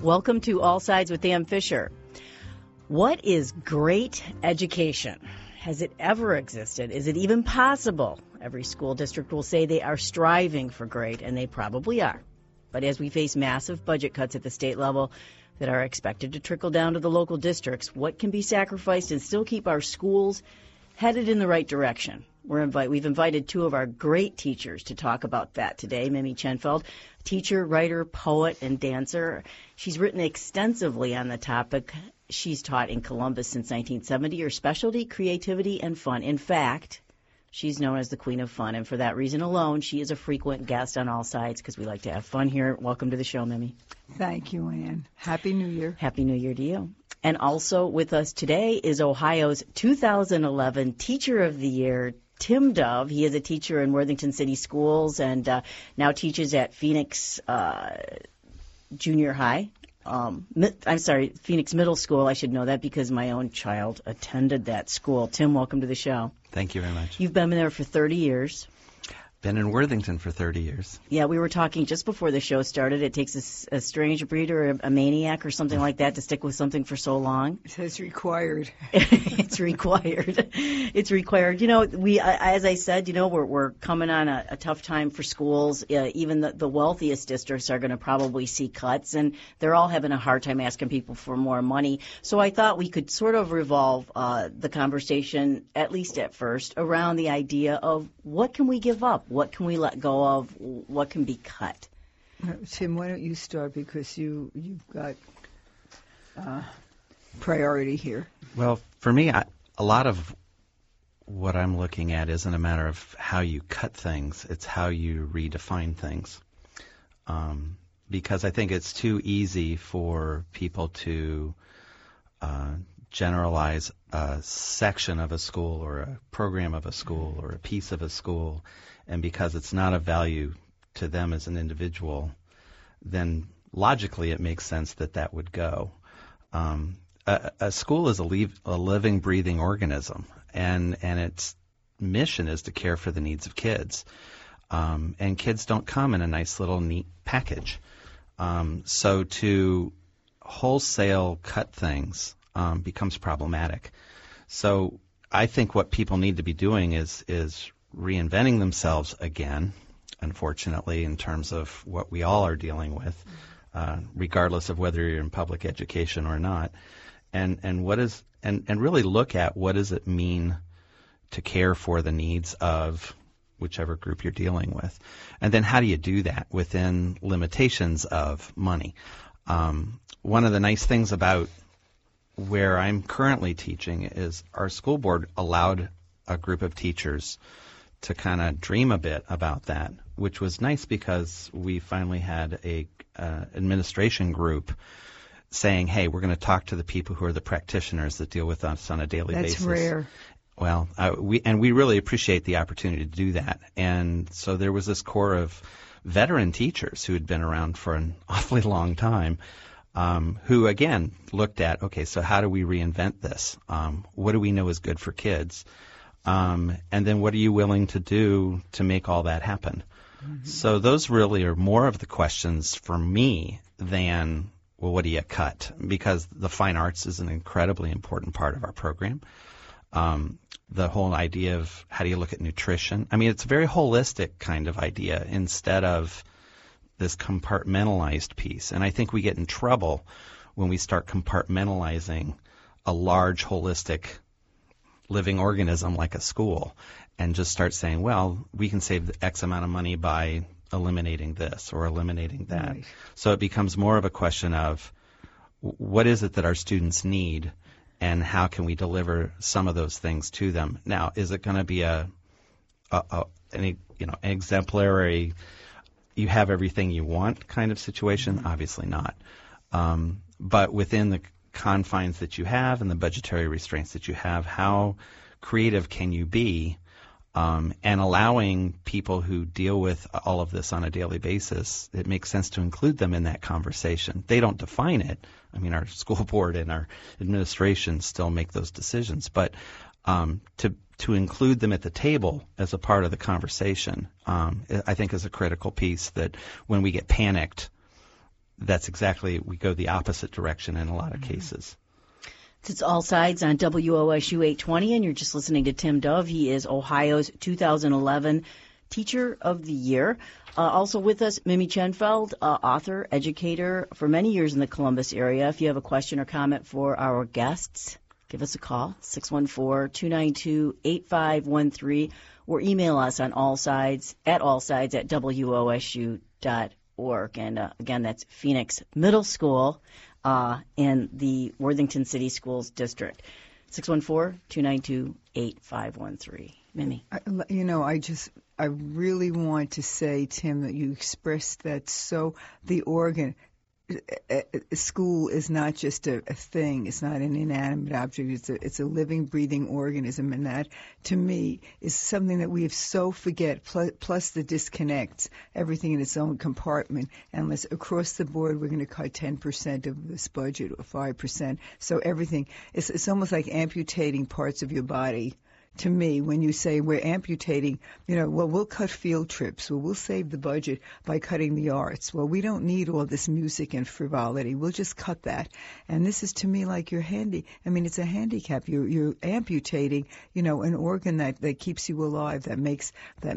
Welcome to All Sides with Dan Fisher. What is great education? Has it ever existed? Is it even possible? Every school district will say they are striving for great, and they probably are. But as we face massive budget cuts at the state level that are expected to trickle down to the local districts, what can be sacrificed and still keep our schools headed in the right direction? We've invited two of our great teachers to talk about that today. Mimi Chenfeld, teacher, writer, poet, and dancer. She's written extensively on the topic. She's taught in Columbus since 1970. Her specialty, creativity and fun. In fact, she's known as the Queen of Fun, and for that reason alone, she is a frequent guest on All Sides because we like to have fun here. Welcome to the show, Mimi. Thank you, Ann. Happy New Year. Happy New Year to you. And also with us today is Ohio's 2011 Teacher of the Year, Tim Dove. He is a teacher in Worthington City Schools and now teaches at Phoenix Junior High. Phoenix Middle School. I should know that because my own child attended that school. Tim, welcome to the show. Thank you very much. You've been there for 30 years. Been in Worthington for 30 years. Yeah, we were talking just before the show started. It takes a strange breed or a maniac or something like that to stick with something for so long. It says required. It's required. It's required. You know, as I said, you know, we're coming on a tough time for schools. Even the wealthiest districts are going to probably see cuts, and they're all having a hard time asking people for more money. So I thought we could sort of revolve the conversation, at least at first, around the idea of what can we give up? What can we let go of? What can be cut? Tim, why don't you start because you've got priority here. Well, for me, a lot of what I'm looking at isn't a matter of how you cut things. It's how you redefine things. Because I think it's too easy for people to generalize a section of a school or a program of a school or a piece of a school, and because it's not of value to them as an individual, then logically it makes sense that would go. A school is a living, breathing organism, and its mission is to care for the needs of kids. And kids don't come in a nice little neat package. So to wholesale cut things becomes problematic. So I think what people need to be doing is reinventing themselves again, unfortunately, in terms of what we all are dealing with, regardless of whether you're in public education or not, and really look at what does it mean to care for the needs of whichever group you're dealing with, and then how do you do that within limitations of money. One of the nice things about where I'm currently teaching is our school board allowed a group of teachers to kind of dream a bit about that, which was nice because we finally had a administration group saying, hey, we're going to talk to the people who are the practitioners that deal with us on a daily basis. That's rare. Well, we really appreciate the opportunity to do that. And so there was this core of veteran teachers who had been around for an awfully long time, who, again, looked at, okay, so how do we reinvent this? What do we know is good for kids? And then what are you willing to do to make all that happen? Mm-hmm. So those really are more of the questions for me than, well, what do you cut? Because the fine arts is an incredibly important part of our program. The whole idea of how do you look at nutrition? I mean, it's a very holistic kind of idea instead of this compartmentalized piece. And I think we get in trouble when we start compartmentalizing a large, holistic living organism like a school and just start saying, well, we can save X amount of money by eliminating this or eliminating that. Right. So it becomes more of a question of what is it that our students need and how can we deliver some of those things to them? Now, is it going to be an exemplary, you have everything you want kind of situation? Mm-hmm. Obviously not. But within the confines that you have and the budgetary restraints that you have, how creative can you be, and allowing people who deal with all of this on a daily basis, it makes sense to include them in that conversation. They don't define it. I mean, our school board and our administration still make those decisions, but to include them at the table as a part of the conversation, I think is a critical piece that when we get panicked that's exactly, we go the opposite direction in a lot of cases. It's All Sides on WOSU 820, and you're just listening to Tim Dove. He is Ohio's 2011 Teacher of the Year. Also with us, Mimi Chenfeld, author, educator for many years in the Columbus area. If you have a question or comment for our guests, give us a call, 614-292-8513, or email us on allsides@wosu.org. And again, that's Phoenix Middle School in the Worthington City Schools District. 614-292-8513. Mimi. I really want to say, Tim, that you expressed that so the organ. School is not just a thing. It's not an inanimate object. It's a living, breathing organism, and that, to me, is something that we have so forget. Plus the disconnects, everything in its own compartment. And across the board, we're going to cut 10% of this budget or 5%. So everything, it's almost like amputating parts of your body. To me, when you say we're amputating, we'll cut field trips. Well, we'll save the budget by cutting the arts. Well, we don't need all this music and frivolity. We'll just cut that. And this is, to me, like it's a handicap. You're amputating, an organ that keeps you alive, that makes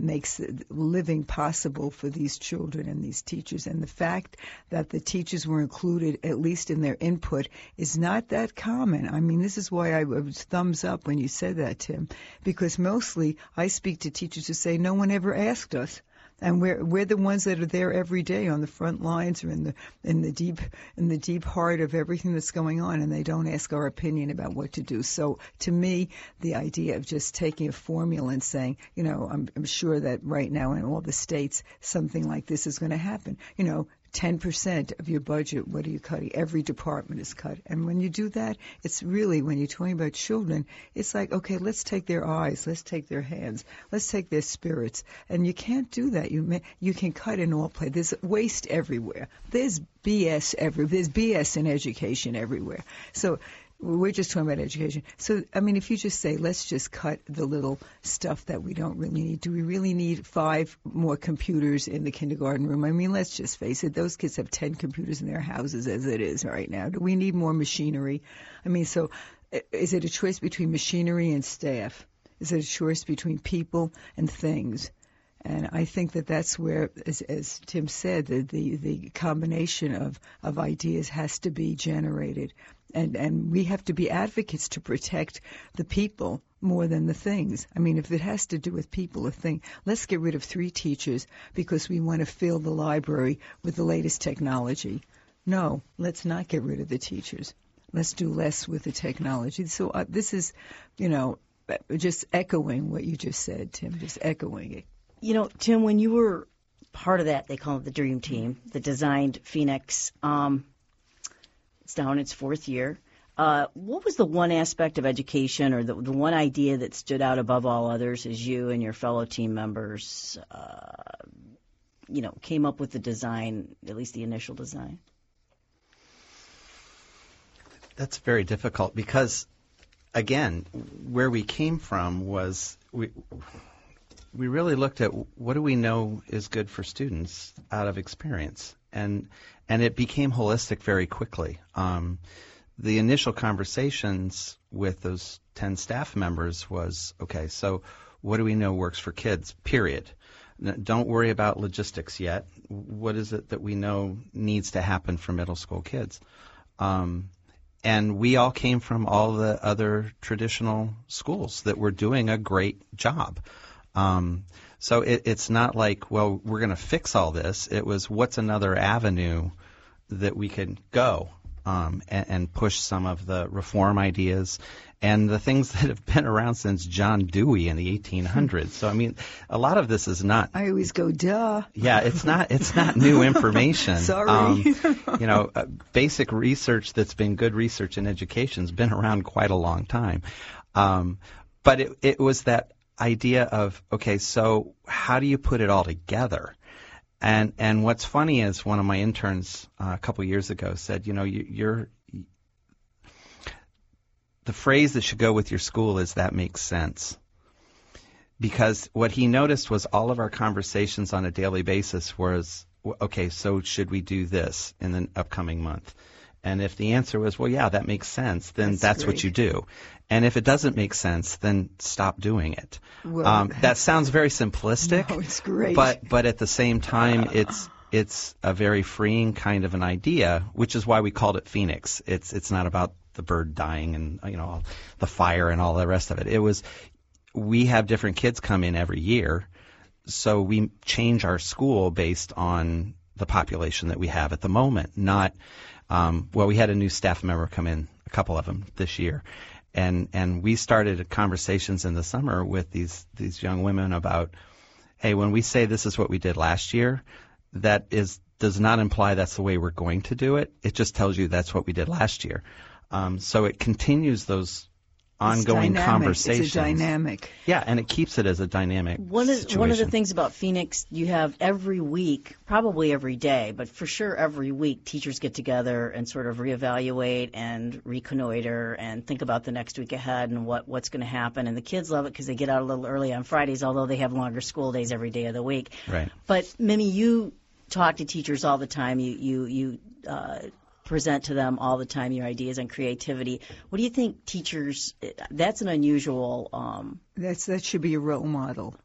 living possible for these children and these teachers. And the fact that the teachers were included, at least in their input, is not that common. I mean, this is why I was thumbs up when you said that, Tim. Because mostly I speak to teachers who say no one ever asked us, and we're the ones that are there every day on the front lines or in the deep heart of everything that's going on, and they don't ask our opinion about what to do. So to me, the idea of just taking a formula and saying, I'm sure that right now in all the states something like this is going to happen. 10% of your budget, what are you cutting? Every department is cut. And when you do that, it's really, when you're talking about children, it's like, okay, let's take their eyes, let's take their hands, let's take their spirits. And you can't do that. You can cut in all places. There's waste everywhere. There's BS everywhere. There's BS in education everywhere. So we're just talking about education. So, if you just say, let's just cut the little stuff that we don't really need. Do we really need 5 more computers in the kindergarten room? Let's just face it. Those kids have 10 computers in their houses as it is right now. Do we need more machinery? So is it a choice between machinery and staff? Is it a choice between people and things? And I think that's where, as Tim said, the combination of ideas has to be generated. And we have to be advocates to protect the people more than the things. If it has to do with people, a thing, let's get rid of 3 teachers because we want to fill the library with the latest technology. No, let's not get rid of the teachers. Let's do less with the technology. So this is, just echoing what you just said, Tim, just echoing it. Tim, when you were part of that, they call it the Dream Team, that designed Phoenix. It's now in its 4th year. What was the one aspect of education or the one idea that stood out above all others as you and your fellow team members, came up with the design, at least the initial design? That's very difficult because, again, where we came from was we really looked at what do we know is good for students out of experience. And it became holistic very quickly. The initial conversations with those 10 staff members was, okay, so what do we know works for kids, period? Don't worry about logistics yet. What is it that we know needs to happen for middle school kids? And we all came from all the other traditional schools that were doing a great job. So it's not like, well, we're going to fix all this. It was, what's another avenue that we could go and push some of the reform ideas and the things that have been around since John Dewey in the 1800s. So, a lot of this is not. I always go, duh. Yeah, it's not new information. Sorry. Basic research that's been good research in education has been around quite a long time. But it was that idea of, okay, so how do you put it all together? And what's funny is one of my interns a couple years ago said, you're the phrase that should go with your school is that makes sense. Because what he noticed was all of our conversations on a daily basis was okay, so should we do this in the upcoming month? And if the answer was, well, yeah, that makes sense, then that's what you do. And if it doesn't make sense, then stop doing it. Well, that sounds very simplistic. No, it's great. But at the same time, it's a very freeing kind of an idea, which is why we called it Phoenix. It's not about the bird dying and the fire and all the rest of it. We have different kids come in every year, so we change our school based on the population that we have at the moment. Not we had a new staff member come in, a couple of them this year, and we started conversations in the summer with these young women about, hey, when we say this is what we did last year, does not imply that's the way we're going to do it. It just tells you that's what we did last year. So it continues those ongoing conversations. It's a dynamic. Yeah, and it keeps it as a dynamic situation. One of the things about Phoenix, you have every week, probably every day, but for sure every week, teachers get together and sort of reevaluate and reconnoiter and think about the next week ahead and what's going to happen. And the kids love it because they get out a little early on Fridays, although they have longer school days every day of the week. Right. But Mimi, you talk to teachers all the time. You present to them all the time your ideas and creativity. What do you think teachers, that's an unusual... That should be a role model.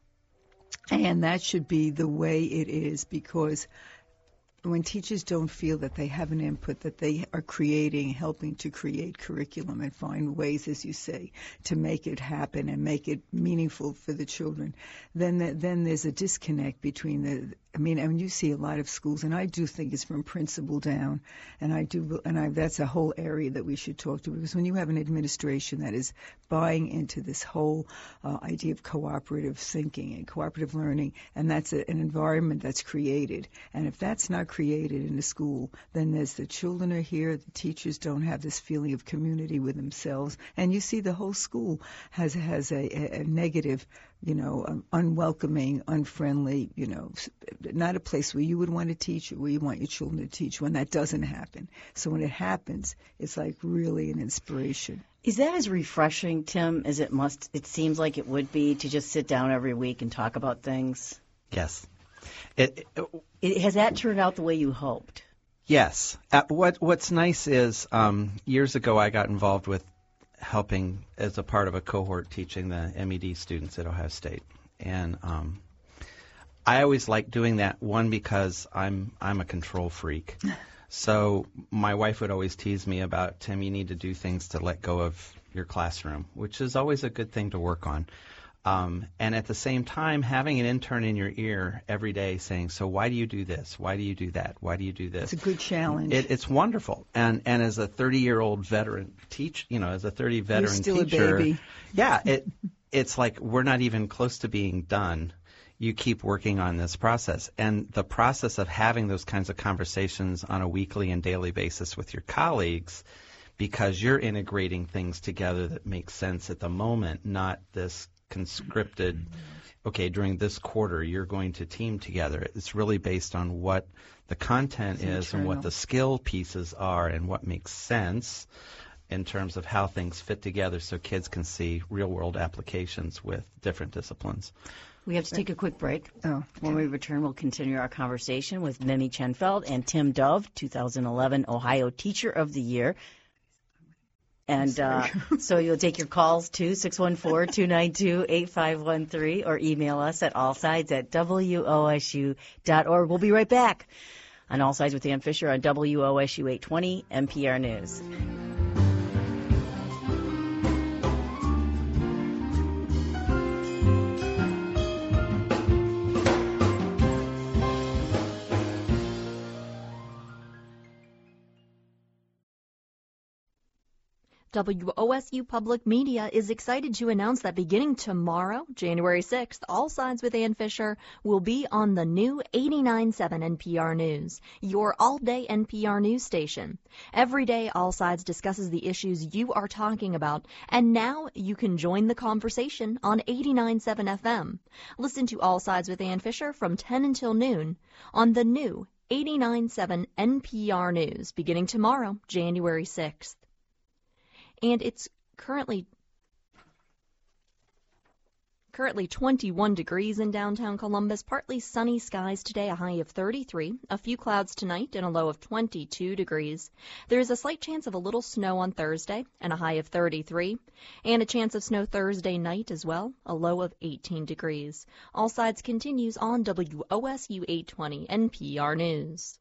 And that should be the way it is, because when teachers don't feel that they have an input, that they are helping to create curriculum and find ways, as you say, to make it happen and make it meaningful for the children, then there's a disconnect between and you see a lot of schools, and I do think it's from principal down, and that's a whole area that we should talk to, because when you have an administration that is buying into this whole idea of cooperative thinking and cooperative learning, and that's an environment that's created, and if that's not created in the school, then there's the children are here, the teachers don't have this feeling of community with themselves, and you see the whole school has a negative, unwelcoming, unfriendly, not a place where you would want to teach or where you want your children to teach when that doesn't happen. So when it happens, it's like really an inspiration. Is that as refreshing, Tim, as it seems like it would be to just sit down every week and talk about things? Yes. Has that turned out the way you hoped? Yes. What's nice is years ago I got involved with helping as a part of a cohort teaching the MED students at Ohio State. And I always like doing that, one, because I'm a control freak. So my wife would always tease me about, Tim, you need to do things to let go of your classroom, which is always a good thing to work on. And at the same time, having an intern in your ear every day saying, so why do you do this? Why do you do that? Why do you do this? It's a good challenge. It's wonderful. And as a 30-year-old veteran as a 30 veteran You're still teacher, a baby. Yeah, it's like we're not even close to being done. You keep working on this process. And the process of having those kinds of conversations on a weekly and daily basis with your colleagues, because you're integrating things together that make sense at the moment, not this conscripted, okay, during this quarter you're going to team together. It's really based on what the content is and what the skill pieces are and what makes sense in terms of how things fit together so kids can see real-world applications with different disciplines. We have to take a quick break. Okay. When we return, we'll continue our conversation with Mimi Chenfeld and Tim Dove, 2011 Ohio Teacher of the Year. And so you'll take your calls to 614-292-8513 or email us at allsides@wosu.org. We'll be right back on All Sides with Ann Fisher on WOSU 820 NPR News. WOSU Public Media is excited to announce that beginning tomorrow, January 6th, All Sides with Ann Fisher will be on the new 89.7 NPR News, your all-day NPR news station. Every day, All Sides discusses the issues you are talking about, and now you can join the conversation on 89.7 FM. Listen to All Sides with Ann Fisher from 10 until noon on the new 89.7 NPR News, beginning tomorrow, January 6th. And it's currently Currently 21 degrees in downtown Columbus. Partly sunny skies today, a high of 33. A few clouds tonight and a low of 22 degrees. There is a slight chance of a little snow on Thursday and a high of 33. And a chance of snow Thursday night as well, a low of 18 degrees. All Sides continues on WOSU 820 NPR News.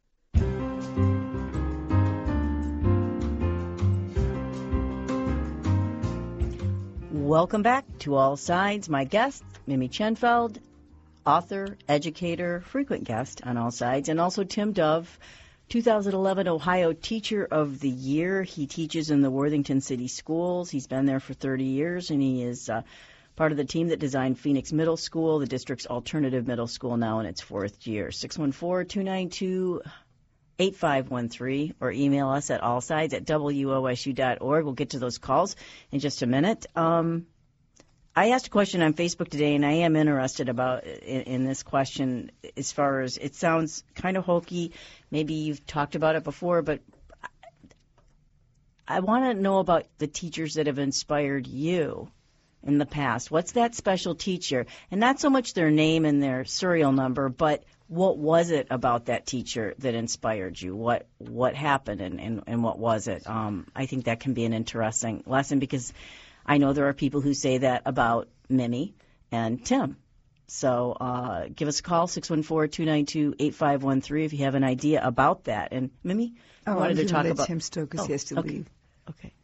Welcome back to All Sides. My guest, Mimi Chenfeld, author, educator, frequent guest on All Sides, and also Tim Dove, 2011 Ohio Teacher of the Year. He teaches in the Worthington City Schools. He's been there for 30 years, and he is part of the team that designed Phoenix Middle School, the district's alternative middle school, now in its fourth year. 614-292-8513, or email us at allsides@wosu.org. We'll get to those calls in just a minute. I asked a question on Facebook today, and I am interested about in this question as far as it sounds kind of hokey. Maybe you've talked about it before, but I want to know about the teachers that have inspired you in the past. What's that special teacher? And not so much their name and their serial number, but what was it about that teacher that inspired you? What happened and what was it? I think that can be an interesting lesson because I know there are people who say that about Mimi and Tim. So give us a call, 614-292-8513, if you have an idea about that. And Mimi, I wanted to talk about Tim Stowe because he has to leave. Okay.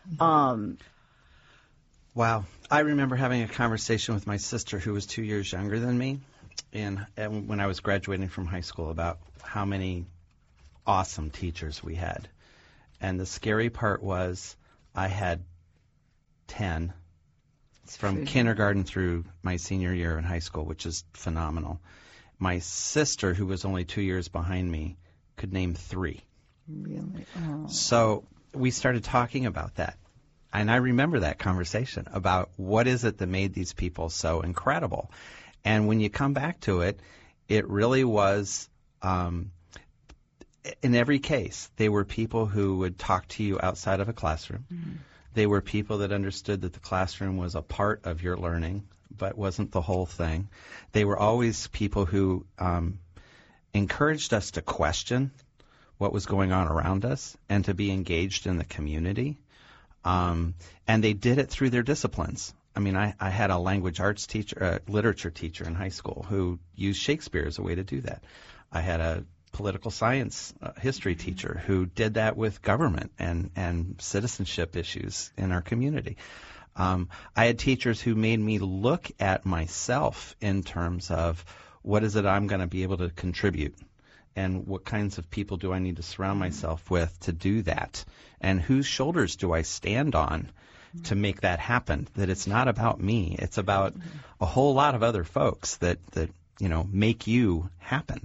Wow. I remember having a conversation with my sister who was 2 years younger than me and when I was graduating from high school about how many awesome teachers we had. And the scary part was I had 10 from kindergarten through my senior year in high school, which is phenomenal. My sister, who was only 2 years behind me, could name 3. Really? Oh. So we started talking about that. And I remember that conversation about what is it that made these people so incredible. And when you come back to it, it really was, in every case, they were people who would talk to you outside of a classroom. Mm-hmm. They were people that understood that the classroom was a part of your learning, but wasn't the whole thing. They were always people who encouraged us to question what was going on around us and to be engaged in the community. And they did it through their disciplines. I mean, I had a language arts teacher, literature teacher in high school who used Shakespeare as a way to do that. I had a political science history teacher who did that with government and citizenship issues in our community. I had teachers who made me look at myself in terms of what is it I'm going to be able to contribute and what kinds of people do I need to surround myself with to do that, and whose shoulders do I stand on to make that happen, that it's not about me, it's about a whole lot of other folks that make you happen.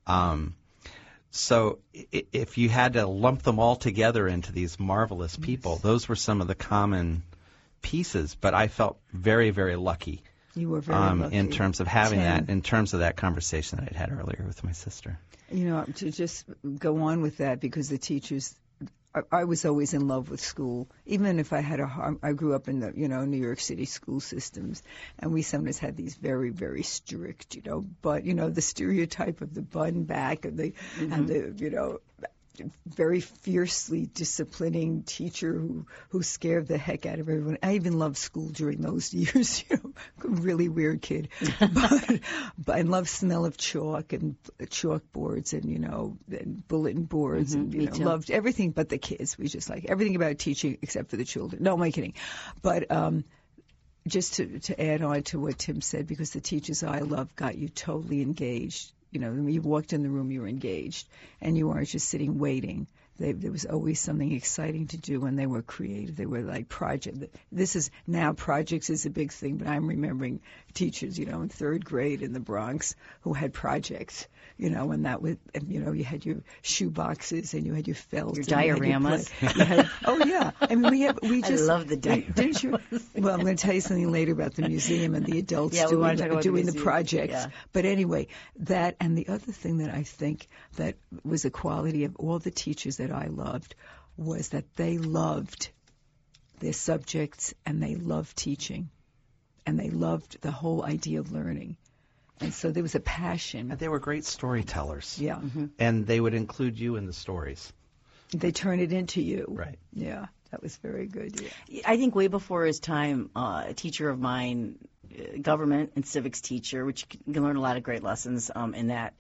So if you had to lump them all together into these marvelous people, those were some of the common pieces. But I felt very, very lucky. You were very lucky. In terms of having that, in terms of that conversation that I'd had earlier with my sister. To just go on with that, because the teachers, I was always in love with school, even if I grew up in the, New York City school systems, and we sometimes had these very, very strict, but, the stereotype of the bun back and the, and the, very fiercely disciplining teacher who scared the heck out of everyone. I even loved school during those years, really weird kid. But I loved smell of chalk and chalkboards and, and bulletin boards and, loved everything but the kids. We just like everything about teaching except for the children. No, I'm kidding. But just to add on to what Tim said, because the teachers I love got you totally engaged. When you walked in the room, you were engaged, and you weren't just sitting waiting. There was always something exciting to do, and they were creative. They were like projects. Projects is a big thing, but I'm remembering teachers, in third grade in the Bronx who had projects, and that was, you had your shoe boxes and you had your felt. Your dioramas. Oh, yeah. I mean, I love the dioramas. Didn't you? Well, I'm going to tell you something later about the museum and the adults doing the projects. Yeah. But anyway, that, and the other thing that I think that was a quality of all the teachers that I loved was that they loved their subjects and they loved teaching. and they loved the whole idea of learning. And so there was a passion. And they were great storytellers. Yeah. Mm-hmm. And they would include you in the stories. They turn it into you. Right. Yeah, that was very good. Yeah. I think way before his time, a teacher of mine, government and civics teacher, which you can learn a lot of great lessons in that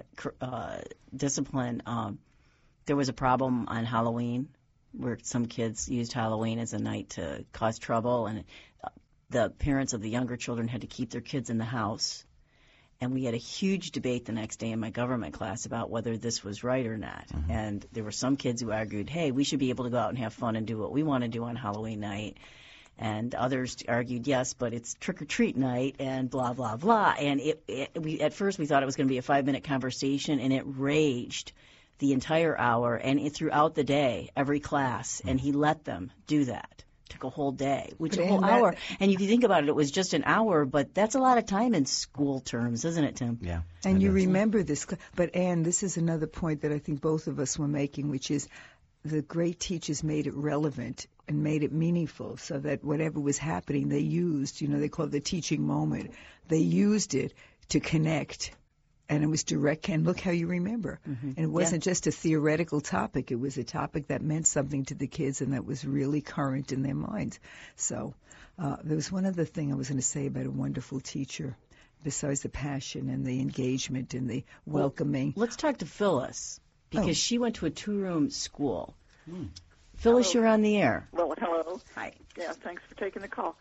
discipline. There was a problem on Halloween where some kids used Halloween as a night to cause trouble, and the parents of the younger children had to keep their kids in the house. And we had a huge debate the next day in my government class about whether this was right or not. Mm-hmm. And there were some kids who argued, hey, we should be able to go out and have fun and do what we want to do on Halloween night. And others argued, yes, but it's trick-or-treat night and blah, blah, blah. And we at first we thought it was going to be a 5-minute conversation, and it raged the entire hour and throughout the day, every class. And he let them do that. Took a whole day, which a whole hour. And if you think about it, it was just an hour, but that's a lot of time in school terms, isn't it, Tim? Yeah. And you remember this. But, Anne, this is another point that I think both of us were making, which is the great teachers made it relevant and made it meaningful so that whatever was happening, they used, they call it the teaching moment. They used it to connect. And it was direct, and look how you remember. Mm-hmm. And it wasn't just a theoretical topic. It was a topic that meant something to the kids and that was really current in their minds. So there was one other thing I was going to say about a wonderful teacher, besides the passion and the engagement and the welcoming. Let's talk to Phyllis, because she went to a 2-room school. Phyllis, hello. You're on the air. Well, hello. Hi. Yeah, thanks for taking the call.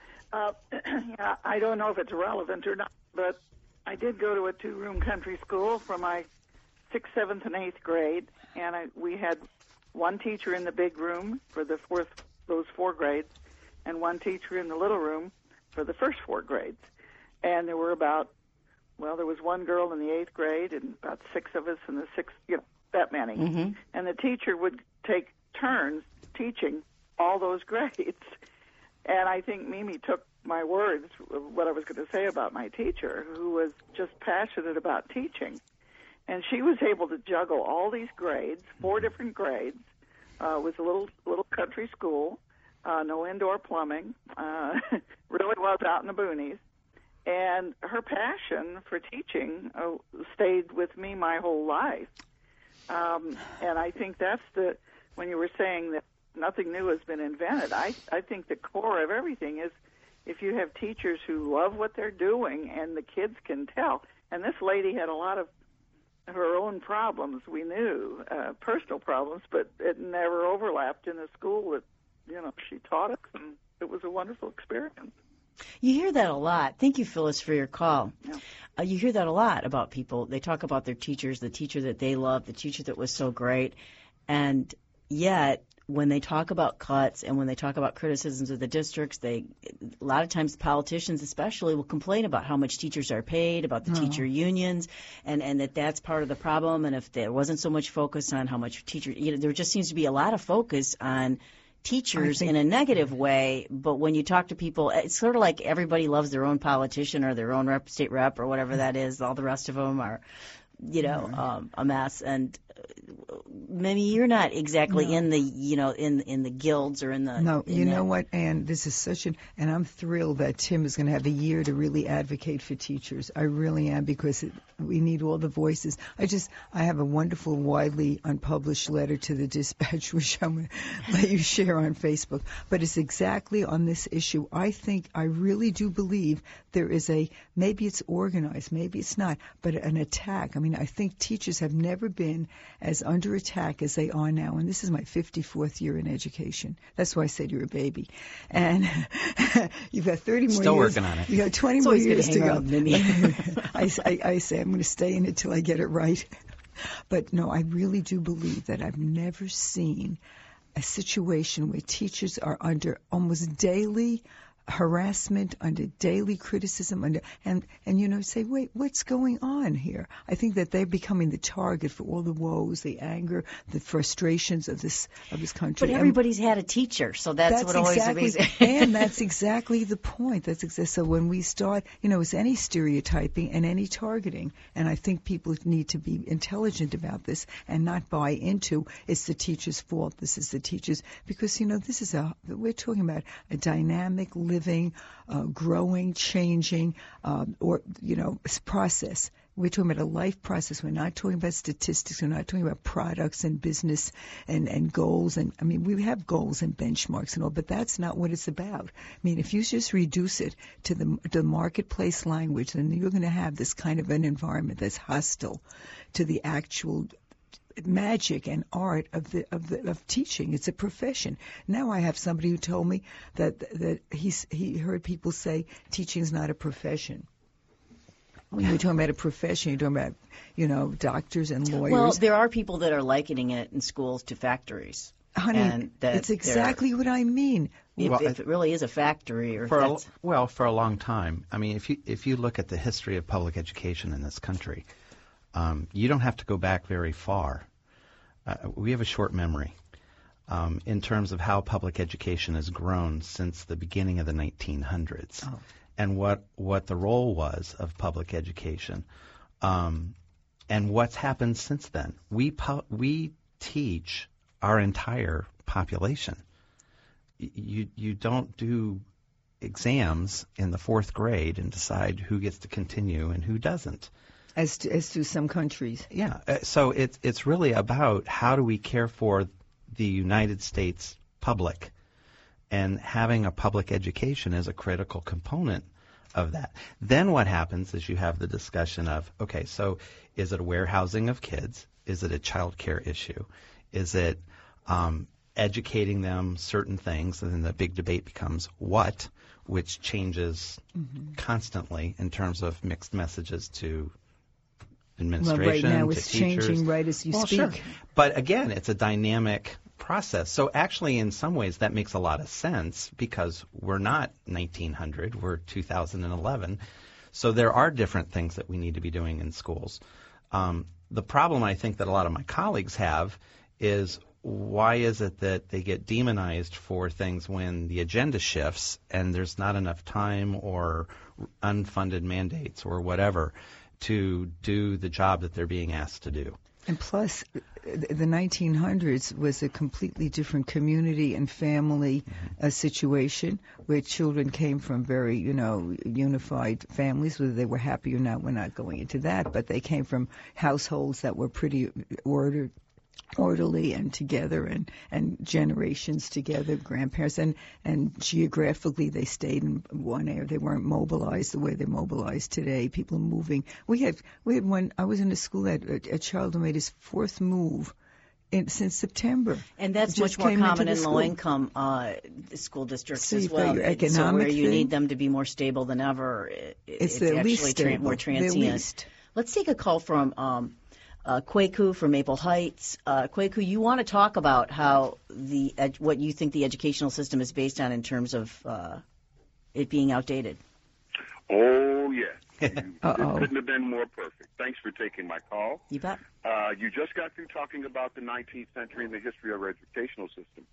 I don't know if it's relevant or not, but I did go to a 2-room country school for my 6th, 7th, and 8th grade, and we had one teacher in the big room for those 4 grades, and one teacher in the little room for the first 4 grades. And there were there was one girl in the 8th grade and about 6 of us in the 6th, that many. Mm-hmm. And the teacher would take turns teaching all those grades. And I think Mimi took my words, what I was going to say about my teacher, who was just passionate about teaching. And she was able to juggle all these grades, 4 different grades, with a little country school, no indoor plumbing, really was out in the boonies. And her passion for teaching stayed with me my whole life. And I think that's when you were saying that nothing new has been invented, I think the core of everything is if you have teachers who love what they're doing and the kids can tell. And this lady had a lot of her own problems, we knew, personal problems, but it never overlapped in the school that, she taught us, and it was a wonderful experience. You hear that a lot. Thank you, Phyllis, for your call. Yeah. You hear that a lot about people. They talk about their teachers, the teacher that they love, the teacher that was so great, and yet when they talk about cuts and when they talk about criticisms of the districts, a lot of times politicians especially will complain about how much teachers are paid, about the teacher unions, and that's part of the problem. And if there wasn't so much focus on how much there just seems to be a lot of focus on teachers in a negative way. But when you talk to people, it's sort of like everybody loves their own politician or their own state rep or whatever that is. All the rest of them are, a mess. And maybe you're not exactly in the, in the guilds or in the. No, you know what, Anne, this is and I'm thrilled that Tim is going to have a year to really advocate for teachers. I really am, because we need all the voices. I have a wonderful, widely unpublished letter to the Dispatch, which I'm going to let you share on Facebook. But it's exactly on this issue. I really do believe there is maybe it's organized, maybe it's not, but an attack. I mean, I think teachers have never been as under attack as they are now. And this is my 54th year in education. That's why I said you're a baby. And you've got 30 more years. Still working on it. You've got 20 more years to go. I say I'm going to stay in it till I get it right. But no, I really do believe that I've never seen a situation where teachers are under almost daily harassment, under daily criticism, and say, wait, what's going on here? I think that they're becoming the target for all the woes, the anger, the frustrations of this country. But everybody's had a teacher, so that's what always amazing. And that's exactly the point. So when we start, it's any stereotyping and any targeting, and I think people need to be intelligent about this and not buy into it's the teacher's fault. This is the teacher's, because this is we're talking about a dynamic, living, growing, changing, process. We're talking about a life process. We're not talking about statistics. We're not talking about products and business and goals. And I mean, we have goals and benchmarks and all, but that's not what it's about. I mean, if you just reduce it to the marketplace language, then you're going to have this kind of an environment that's hostile to the actual magic and art of teaching. It's a profession. Now I have somebody who told me that he heard people say teaching is not a profession. When you're talking about a profession, you're talking about, doctors and lawyers. Well, there are people that are likening it in schools to factories. Honey, and it's exactly what I mean. If it really is a factory, or for a long time. I mean, if you look at the history of public education in this country, you don't have to go back very far. We have a short memory in terms of how public education has grown since the beginning of the 1900s. Oh. And what the role was of public education, and what's happened since then. We teach our entire population. You don't do exams in the fourth grade and decide who gets to continue and who doesn't. As do some countries. Yeah. So it's really about how do we care for the United States public. And having a public education is a critical component of that. Then what happens is you have the discussion of, okay, so is it a warehousing of kids? Is it a child care issue? Is it educating them certain things? And then the big debate becomes what, which changes constantly in terms of mixed messages to administration, right now to it's teachers. Changing right as you speak. Sure. But again, it's a dynamic process. So actually, in some ways, that makes a lot of sense because we're not 1900, we're 2011. So there are different things that we need to be doing in schools. The problem I think that a lot of my colleagues have is why is it that they get demonized for things when the agenda shifts and there's not enough time or unfunded mandates or whatever to do the job that they're being asked to do. And plus, the 1900s was a completely different community and family situation where children came from very, unified families. Whether they were happy or not, we're not going into that. But they came from households that were pretty orderly and together and generations together, grandparents. And geographically, they stayed in one area. They weren't mobilized the way they're mobilized today. People moving. We had one. I was in a school that a child who made his fourth move since September. And that's much more common in low-income school districts as well. So where you need them to be more stable than ever, it's actually more transient. Let's take a call from Kwaku from Maple Heights. Kwaku, you want to talk about how what you think the educational system is based on in terms of it being outdated. Oh, yes. It couldn't have been more perfect. Thanks for taking my call. You bet. You just got through talking about the 19th century and the history of our educational system.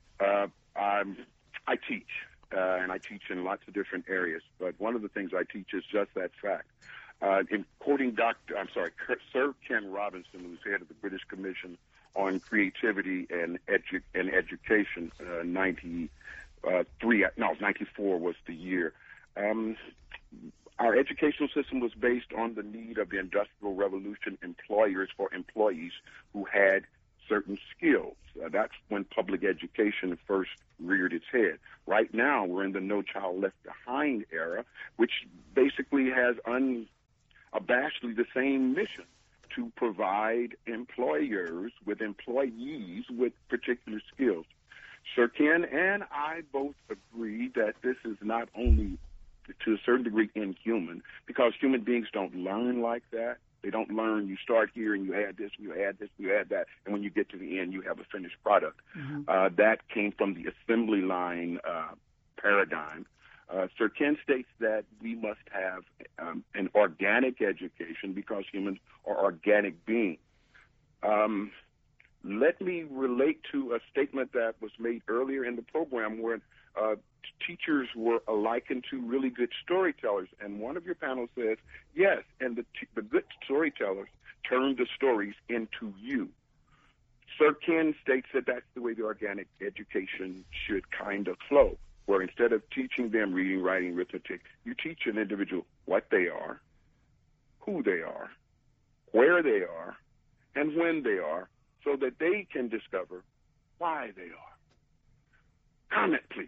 I teach, and I teach in lots of different areas, but one of the things I teach is just that fact. In quoting Sir Ken Robinson, who's head of the British Commission on Creativity and Education, 94 was the year. Our educational system was based on the need of the Industrial Revolution employers for employees who had certain skills. That's when public education first reared its head. Right now, we're in the No Child Left Behind era, which basically has unabashedly the same mission: to provide employers with employees with particular skills. Sir Ken and I both agree that this is not only to a certain degree inhuman, because human beings don't learn like that. They don't learn. You start here and you add this, you add this, you add that, and when you get to the end, you have a finished product. That came from the assembly line paradigm. Sir Ken states that we must have an organic education because humans are organic beings. Let me relate to a statement that was made earlier in the program where teachers were likened to really good storytellers. And one of your panels says, yes, and the good storytellers turn the stories into you. Sir Ken states that that's the way the organic education should kind of flow. where instead of teaching them reading, writing, arithmetic, you teach an individual what they are, who they are, where they are, and when they are, so that they can discover why they are. Comment, please.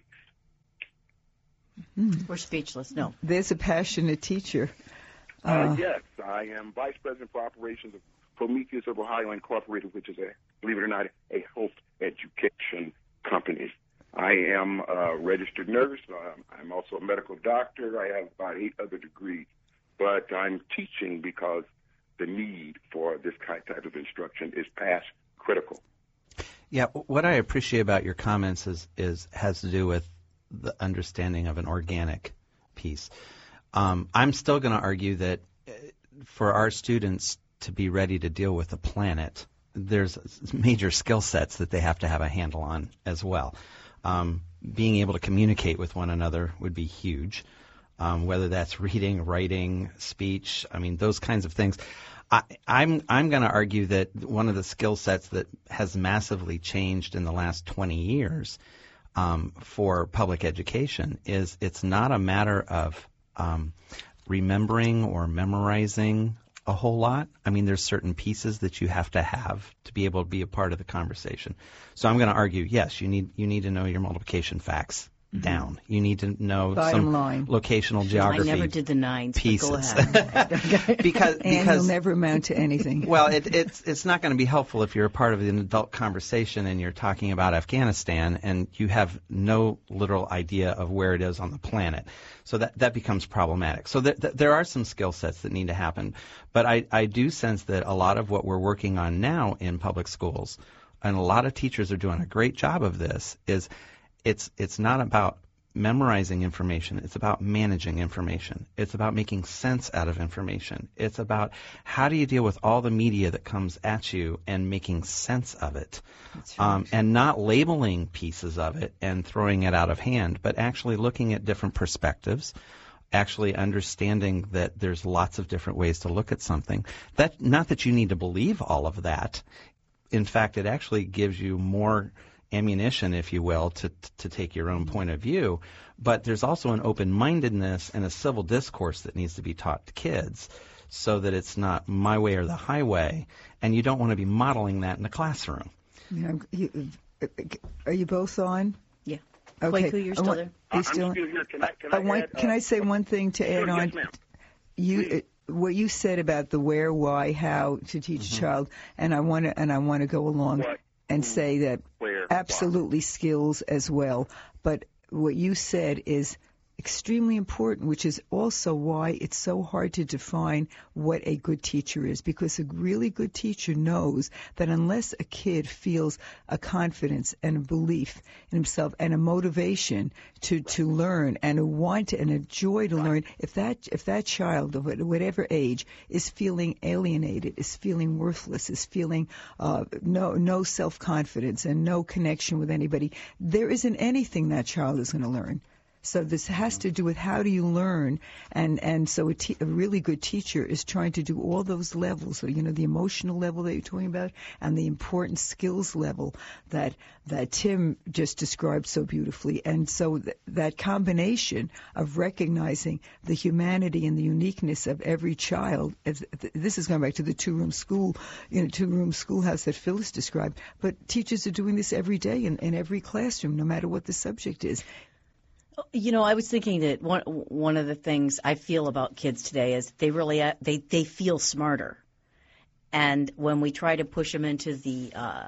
We're speechless. No. There's a passionate teacher. Yes, I am Vice President for Operations of Prometheus of Ohio Incorporated, which is, believe it or not, a health education company. I am a registered nurse. I'm also a medical doctor. I have about 8 other degrees. But I'm teaching because the need for this type of instruction is past critical. Yeah, what I appreciate about your comments has to do with the understanding of an organic piece. I'm still going to argue that for our students to be ready to deal with the planet, there's major skill sets that they have to have a handle on as well. Being able to communicate with one another would be huge, whether that's reading, writing, speech, those kinds of things. I'm going to argue that one of the skill sets that has massively changed in the last 20 years for public education is it's not a matter of remembering or memorizing a whole lot. There's certain pieces that you have to be able to be a part of the conversation. So I'm going to argue, yes, you need to know your multiplication facts down. You need to know Bottom line. Locational geography. I never did the 9s. Pieces. Go ahead. because you'll never amount to anything. Well, it's not going to be helpful if you're a part of an adult conversation and you're talking about Afghanistan and you have no literal idea of where it is on the planet. So that becomes problematic. So there are some skill sets that need to happen. But I do sense that a lot of what we're working on now in public schools, and a lot of teachers are doing a great job of this, is it's not about memorizing information. It's about managing information. It's about making sense out of information. It's about how do you deal with all the media that comes at you and making sense of it. That's right. And not labeling pieces of it and throwing it out of hand, but actually looking at different perspectives, actually understanding that there's lots of different ways to look at something. Not that you need to believe all of that. In fact, it actually gives you more ammunition, if you will, to take your own point of view. But there's also an open-mindedness and a civil discourse that needs to be taught to kids so that it's not my way or the highway, and you don't want to be modeling that in the classroom. Are you both on? Yeah. Okay. Kwaku, you're still there? I'm still here. Can I say one thing to add on? Yes, ma'am. What you said about the where, why, how to teach a child, and I want to go along and say that absolutely skills as well. But what you said is extremely important, which is also why it's so hard to define what a good teacher is, because a really good teacher knows that unless a kid feels a confidence and a belief in himself and a motivation to learn and a want and a joy to learn, if that child of whatever age is feeling alienated, is feeling worthless, is feeling no self-confidence and no connection with anybody, there isn't anything that child is going to learn. So this has to do with how do you learn, and so a really good teacher is trying to do all those levels, so, the emotional level that you're talking about and the important skills level that Tim just described so beautifully. And so that combination of recognizing the humanity and the uniqueness of every child, this is going back to the two-room schoolhouse that Phyllis described, but teachers are doing this every day in every classroom, no matter what the subject is. I was thinking that one of the things I feel about kids today is they really they feel smarter, and when we try to push them into the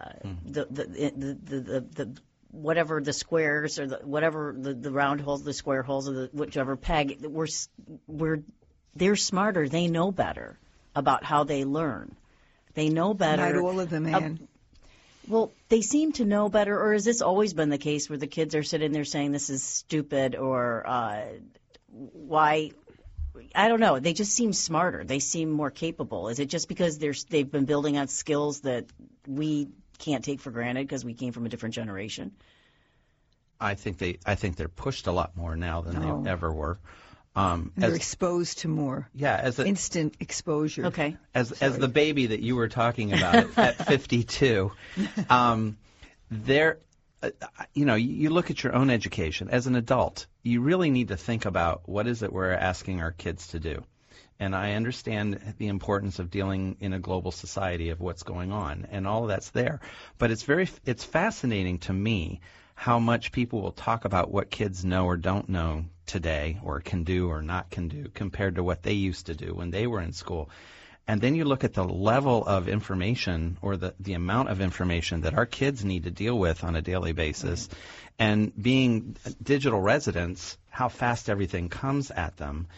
whatever the squares or whatever the round holes, the square holes, or the whichever peg, they're smarter. They know better about how they learn. They know better. Not all of them, Ann. Well, they seem to know better, or has this always been the case where the kids are sitting there saying this is stupid or why? I don't know. They just seem smarter. They seem more capable. Is it just because they've been building on skills that we can't take for granted because we came from a different generation? I think they're pushed a lot more now than they ever were. They're exposed to more. Yeah, as instant exposure. Okay. As the baby that you were talking about at 52, you look at your own education as an adult. You really need to think about what is it we're asking our kids to do. And I understand the importance of dealing in a global society of what's going on, and all of that's there. But it's fascinating to me how much people will talk about what kids know or don't know today, or can do or not can do, compared to what they used to do when they were in school. And then you look at the level of information, or the amount of information that our kids need to deal with on a daily basis. Right. And being digital residents, how fast everything comes at them.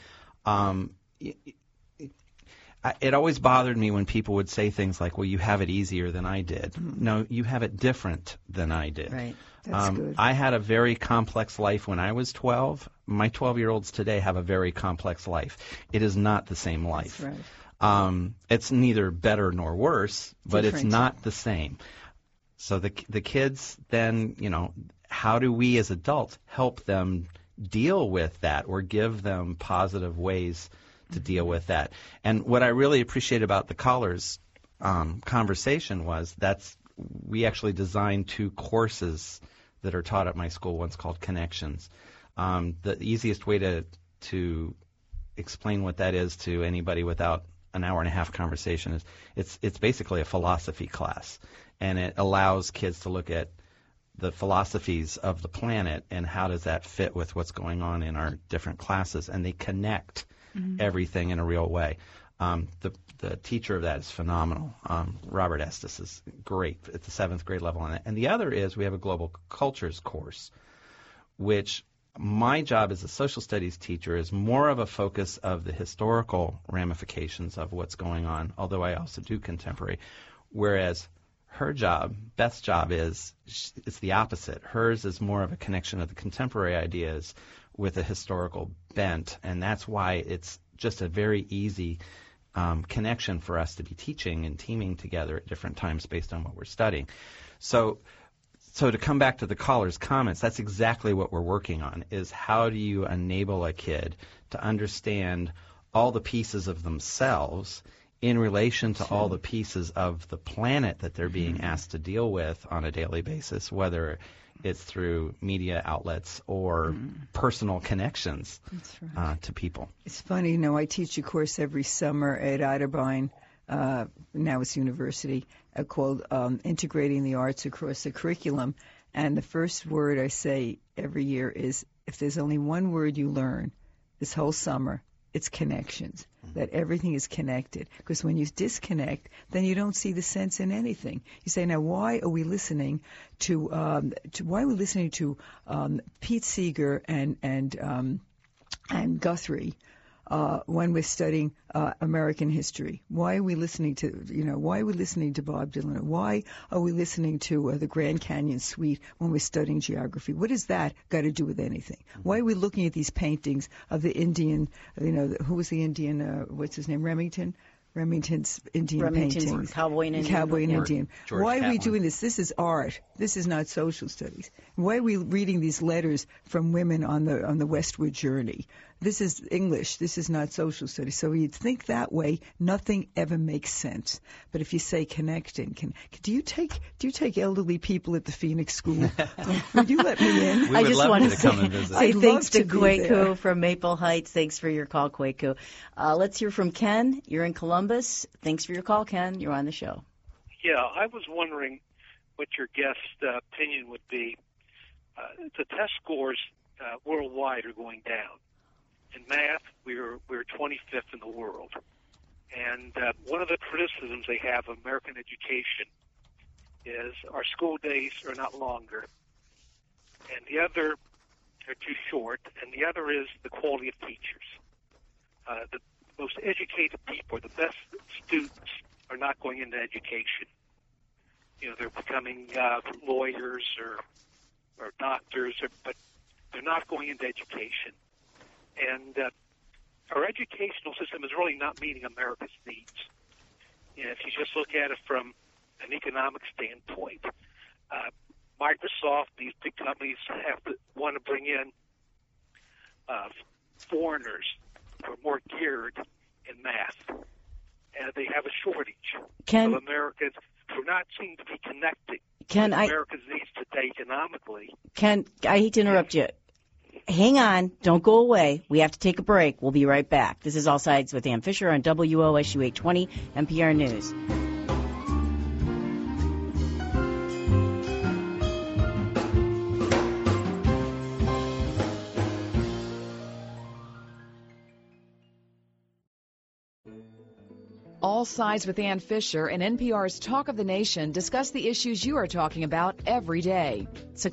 It always bothered me when people would say things like, well, you have it easier than I did. Mm-hmm. No, you have it different than I did. Right. That's good. I had a very complex life when I was 12. My 12-year-olds today have a very complex life. It is not the same life. That's right. It's neither better nor worse, but it's not the same. So the kids then, how do we as adults help them deal with that, or give them positive ways to deal with that? And what I really appreciate about the callers' conversation was we actually designed 2 courses that are taught at my school. One's called Connections. The easiest way to explain what that is to anybody without an hour and a half conversation is it's basically a philosophy class, and it allows kids to look at the philosophies of the planet and how does that fit with what's going on in our different classes, and they connect everything in a real way. The teacher of that is phenomenal. Robert Estes is great at the 7th grade level on that. And the other is we have a global cultures course, which my job as a social studies teacher is more of a focus of the historical ramifications of what's going on, although I also do contemporary, whereas her job, Beth's job, it's the opposite. Hers is more of a connection of the contemporary ideas with a historical bent, and that's why it's just a very easy connection for us to be teaching and teaming together at different times based on what we're studying. So to come back to the caller's comments, that's exactly what we're working on, is how do you enable a kid to understand all the pieces of themselves in relation to all the pieces of the planet that they're being asked to deal with on a daily basis, whether it's through media outlets or personal connections to people. It's funny, I teach a course every summer at Otterbein, now it's university, called Integrating the Arts Across the Curriculum. And the first word I say every year is, if there's only one word you learn this whole summer, it's connections, that everything is connected. Because when you disconnect, then you don't see the sense in anything. You say, now, why are we listening to Pete Seeger and Guthrie when we're studying American history? Why are we listening to Bob Dylan? Why are we listening to the Grand Canyon Suite when we're studying geography? What has that got to do with anything? Why are we looking at these paintings of the Indian, who was the Indian, what's his name, Remington's Indian paintings. Cowboy and Indian. George Why are we Catlin. doing this? This is art. This is not social studies. Why are we reading these letters from women on the westward journey? This is English. This is not social studies. So you'd think that way, nothing ever makes sense. But if you say connecting, do you take elderly people at the Phoenix School? Would you let me in? We I would just love want you to to come and visit. say I'd thanks love to to be there. Kwaku from Maple Heights. Thanks for your call, Kwaku. Let's hear from Ken. You're in Columbus. Thanks for your call, Ken. You're on the show. Yeah, I was wondering what your guest's opinion would be. The test scores worldwide are going down. In math, we're 25th in the world. And one of the criticisms they have of American education is our school days are not longer. And the other, they're too short. And the other is the quality of teachers. The most educated people, the best students, are not going into education. They're becoming lawyers or doctors, but they're not going into education. And our educational system is really not meeting America's needs. If you just look at it from an economic standpoint, Microsoft, these big companies want to bring in foreigners who are more geared in math. And they have a shortage of Americans who not seem to be connecting Ken, America's needs today economically. Ken, I hate to interrupt you. Hang on. Don't go away. We have to take a break. We'll be right back. This is All Sides with Ann Fisher on WOSU 820 NPR News. All Sides with Ann Fisher and NPR's Talk of the Nation discuss the issues you are talking about every day.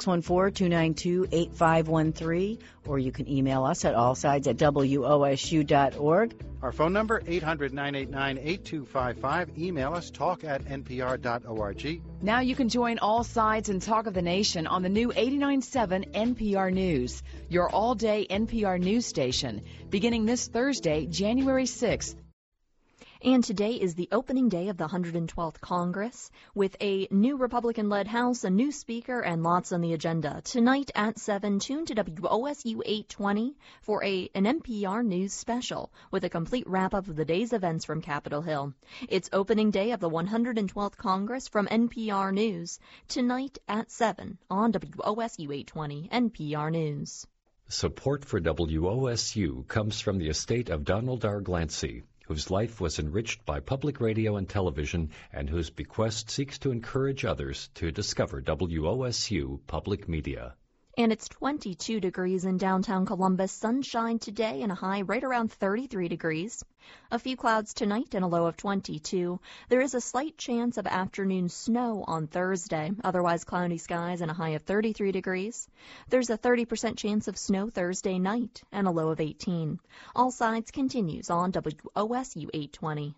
614-292-8513, or you can email us at allsides@wosu.org. Our phone number, 800-989-8255. Email us, talk@npr.org. Now you can join All Sides and Talk of the Nation on the new 89.7 NPR News, your all-day NPR news station, beginning this Thursday, January 6th. And today is the opening day of the 112th Congress, with a new Republican-led House, a new speaker, and lots on the agenda. Tonight at 7, tune to WOSU 820 for an NPR News special, with a complete wrap-up of the day's events from Capitol Hill. It's opening day of the 112th Congress from NPR News, tonight at 7 on WOSU 820 NPR News. Support for WOSU comes from the estate of Donald R. Glancy, whose life was enriched by public radio and television, and whose bequest seeks to encourage others to discover WOSU Public Media. And it's 22 degrees in downtown Columbus, sunshine today and a high right around 33 degrees. A few clouds tonight and a low of 22. There is a slight chance of afternoon snow on Thursday, otherwise cloudy skies and a high of 33 degrees. There's a 30% chance of snow Thursday night and a low of 18. All Sides continues on WOSU 820.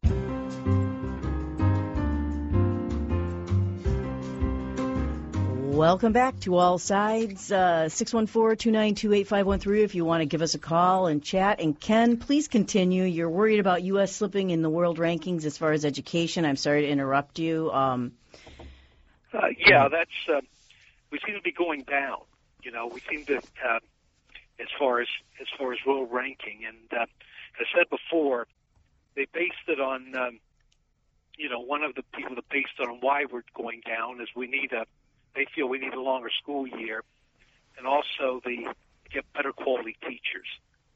Welcome back to All Sides, 614-292-8513 if you want to give us a call and chat. And Ken, please continue. You're worried about U.S. slipping in the world rankings as far as education. I'm sorry to interrupt you. Yeah, that's we seem to be going down. You know, we seem to as far as world ranking. And as I said before, they based it on one of the people that based it on why we're going down is they feel we need a longer school year, and also get better quality teachers,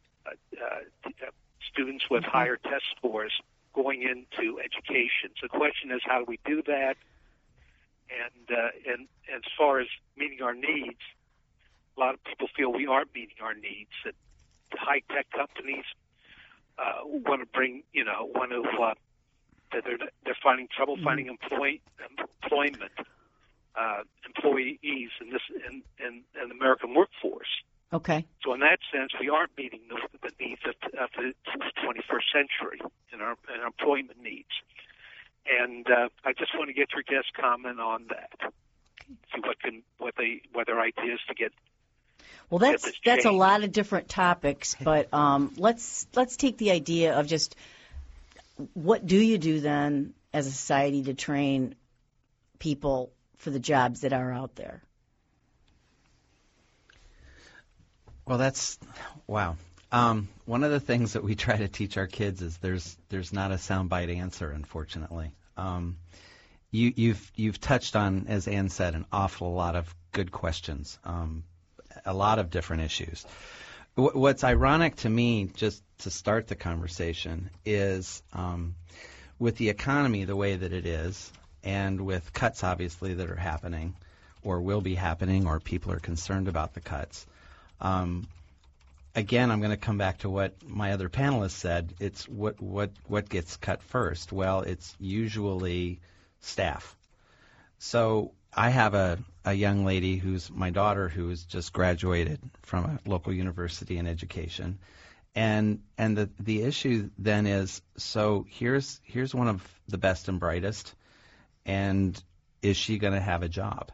students with higher test scores going into education. So the question is, how do we do that? And as far as meeting our needs, a lot of people feel we aren't meeting our needs. That the high tech companies want to that they're finding trouble finding employment. Employees in the American workforce. Okay. So in that sense, we aren't meeting the needs of the 21st century in our employment needs. And I just want to get your guest comment on that. See what their ideas to get. Well, that's a lot of different topics, but let's take the idea of just what do you do then as a society to train people for the jobs that are out there? Well, wow. One of the things that we try to teach our kids is there's not a soundbite answer, unfortunately. You've touched on, as Ann said, an awful lot of good questions, a lot of different issues. What's ironic to me, just to start the conversation, is with the economy the way that it is, and with cuts, obviously, that are happening or will be happening, or people are concerned about the cuts. Again, I'm going to come back to what my other panelists said. It's what gets cut first. Well, it's usually staff. So I have a young lady who's my daughter who has just graduated from a local university in education. And the issue then is, so here's one of the best and brightest, and is she going to have a job?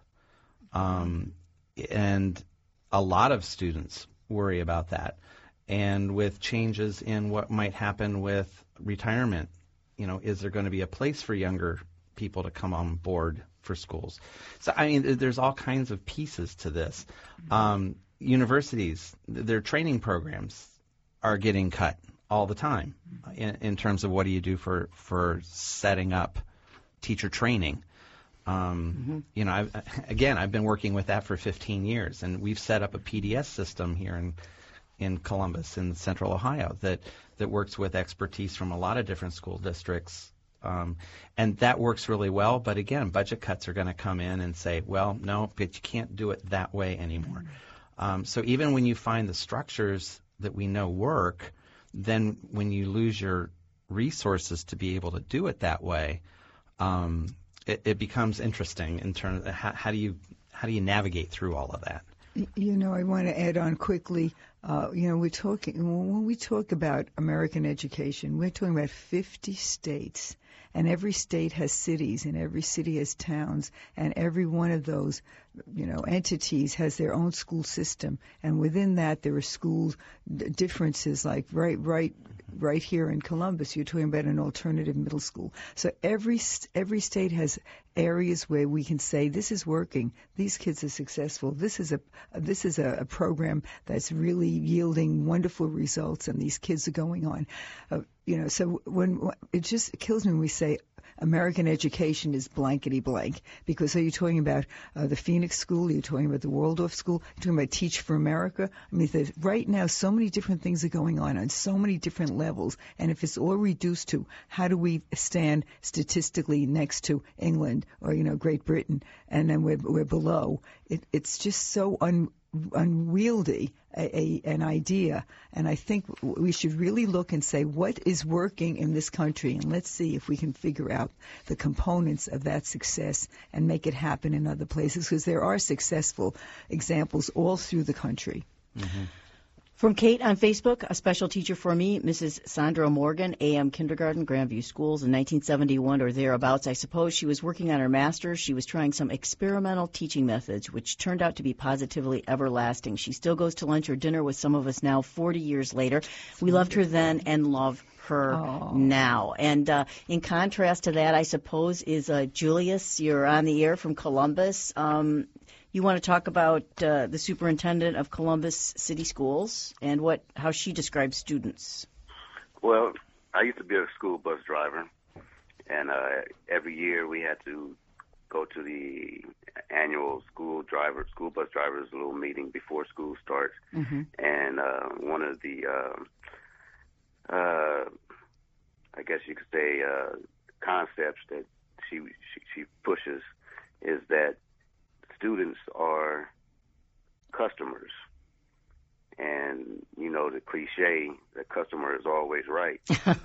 And a lot of students worry about that. And with changes in what might happen with retirement, is there going to be a place for younger people to come on board for schools? So, I mean, there's all kinds of pieces to this. Universities, their training programs are getting cut all the time in terms of what do you do for setting up teacher training. You know, I've been working with that for 15 years, and we've set up a PDS system here in Columbus, in Central Ohio, that works with expertise from a lot of different school districts. And that works really well. But again, budget cuts are going to come in and say, well, no, but you can't do it that way anymore. So even when you find the structures that we know work, then when you lose your resources to be able to do it that way, it becomes interesting in terms of how do you navigate through all of that. You know, I want to add on quickly. When we talk about American education, we're talking about 50 states, and every state has cities, and every city has towns, and every one of those, entities has their own school system, and within that there are school differences. Like right here in Columbus, you're talking about an alternative middle school. So every state has areas where we can say this is working, these kids are successful, this is a program that's really yielding wonderful results, and these kids are going on. So when it just kills me when we say American education is blankety blank, because are you talking about the Phoenix School? Are you talking about the Waldorf School? Are you talking about Teach for America? I mean, right now so many different things are going on so many different levels, and if it's all reduced to how do we stand statistically next to England or Great Britain, and then we're below, it's just so unwieldy an idea, and I think we should really look and say what is working in this country, and let's see if we can figure out the components of that success and make it happen in other places, because there are successful examples all through the country. Mm-hmm. From Kate on Facebook, a special teacher for me, Mrs. Sandra Morgan, AM Kindergarten, Grandview Schools, in 1971 or thereabouts. I suppose she was working on her master's. She was trying some experimental teaching methods, which turned out to be positively everlasting. She still goes to lunch or dinner with some of us now, 40 years later. We loved her then and love her now. And in contrast to that, I suppose, is Julius. You're on the air from Columbus. You want to talk about the superintendent of Columbus City Schools and how she describes students. Well, I used to be a school bus driver, and every year we had to go to the annual school bus drivers little meeting before school starts. Mm-hmm. And one of the, I guess you could say, concepts that she pushes is that students are customers, and the cliche, the customer is always right.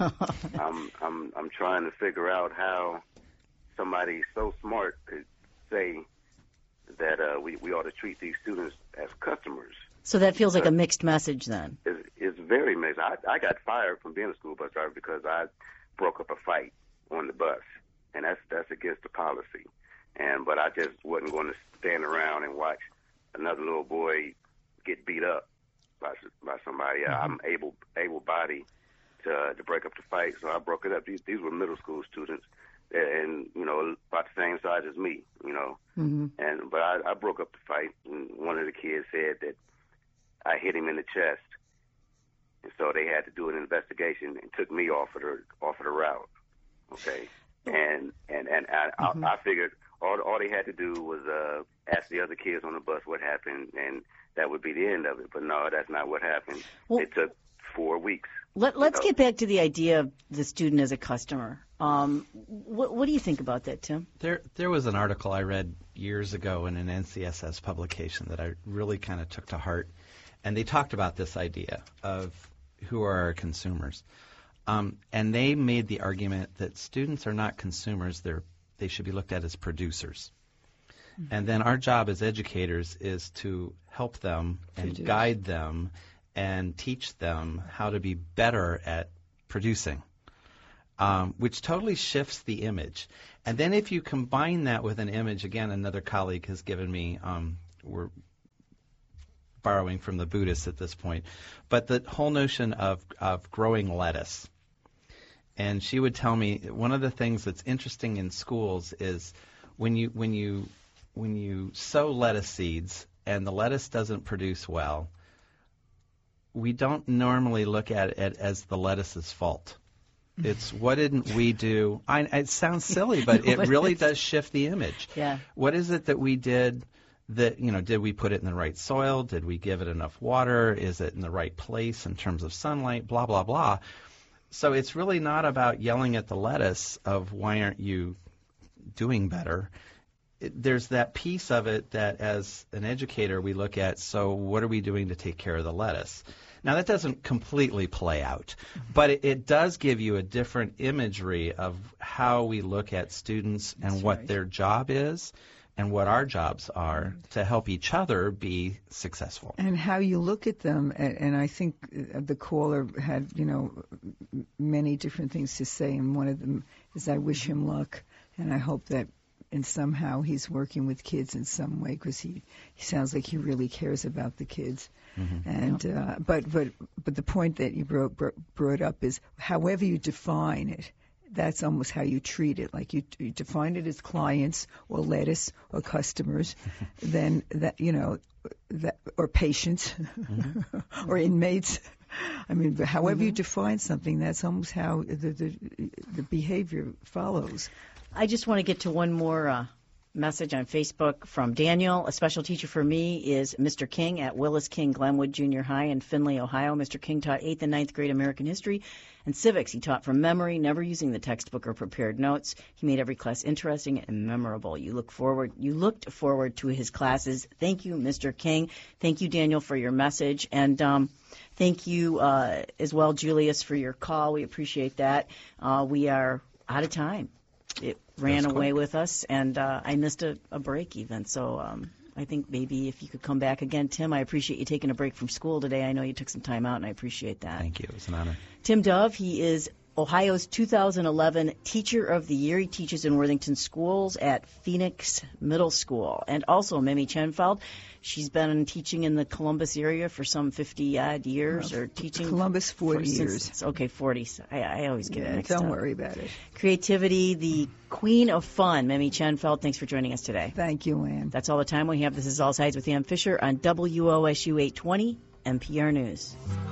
I'm trying to figure out how somebody so smart could say that we ought to treat these students as customers. So that feels like a mixed message then. It's very mixed. I got fired from being a school bus driver because I broke up a fight on the bus, and that's against the policy. But I just wasn't going to stand around and watch another little boy get beat up by somebody. Mm-hmm. I'm able-bodied to break up the fight, so I broke it up. These were middle school students, and about the same size as me, Mm-hmm. But I broke up the fight, and one of the kids said that I hit him in the chest, and so they had to do an investigation and took me off of the route. Okay, and I figured. All they had to do was ask the other kids on the bus what happened, and that would be the end of it. But no, that's not what happened. Well, it took 4 weeks. Let's get back to the idea of the student as a customer. What do you think about that, Tim? There was an article I read years ago in an NCSS publication that I really kind of took to heart, and they talked about this idea of who are our consumers. And they made the argument that students are not consumers, they should be looked at as producers. Mm-hmm. And then our job as educators is to help them and guide them and teach them how to be better at producing, which totally shifts the image. And then if you combine that with an image, again, another colleague has given me, we're borrowing from the Buddhists at this point, but the whole notion of growing lettuce. And she would tell me one of the things that's interesting in schools is when you sow lettuce seeds and the lettuce doesn't produce well, we don't normally look at it as the lettuce's fault. It's what didn't we do? It sounds silly, but it really does shift the image. Yeah. What is it that we did that, did we put it in the right soil? Did we give it enough water? Is it in the right place in terms of sunlight? Blah, blah, blah. So it's really not about yelling at the lettuce of why aren't you doing better. There's that piece of it that as an educator we look at, so what are we doing to take care of the lettuce? Now, that doesn't completely play out, but it does give you a different imagery of how we look at students and what their job is and what our jobs are to help each other be successful. And how you look at them, and I think the caller had, many different things to say, and one of them is I wish him luck, and I hope that and somehow he's working with kids in some way because he sounds like he really cares about the kids. Mm-hmm. And but the point that you brought up is however you define it, that's almost how you treat it. Like you define it as clients or lettuce or customers, then that that or patients mm-hmm. or inmates. I mean, however mm-hmm. you define something, that's almost how the behavior follows. I just want to get to one more message on Facebook from Daniel. A special teacher for me is Mr. King at Willis King Glenwood Junior High in Findlay, Ohio. Mr. King taught 8th and 9th grade American history and civics. He taught from memory, never using the textbook or prepared notes. He made every class interesting and memorable. You looked forward to his classes. Thank you, Mr. King. Thank you, Daniel, for your message. And thank you as well, Julius, for your call. We appreciate that. We are out of time. It ran away with us, and I missed a break even. So I think maybe if you could come back again. Tim, I appreciate you taking a break from school today. I know you took some time out, and I appreciate that. Thank you. It was an honor. Tim Dove, he is Ohio's 2011 Teacher of the Year. He teaches in Worthington schools at Phoenix Middle School. And also Mimi Chenfeld. She's been teaching in the Columbus area for some 50-odd years, or teaching. Columbus, 40 years. Okay, 40. I always get it mixed up. Don't worry about it. Creativity, the queen of fun, Mimi Chenfeld. Thanks for joining us today. Thank you, Ann. That's all the time we have. This is All Sides with Ann Fisher on WOSU 820 NPR News.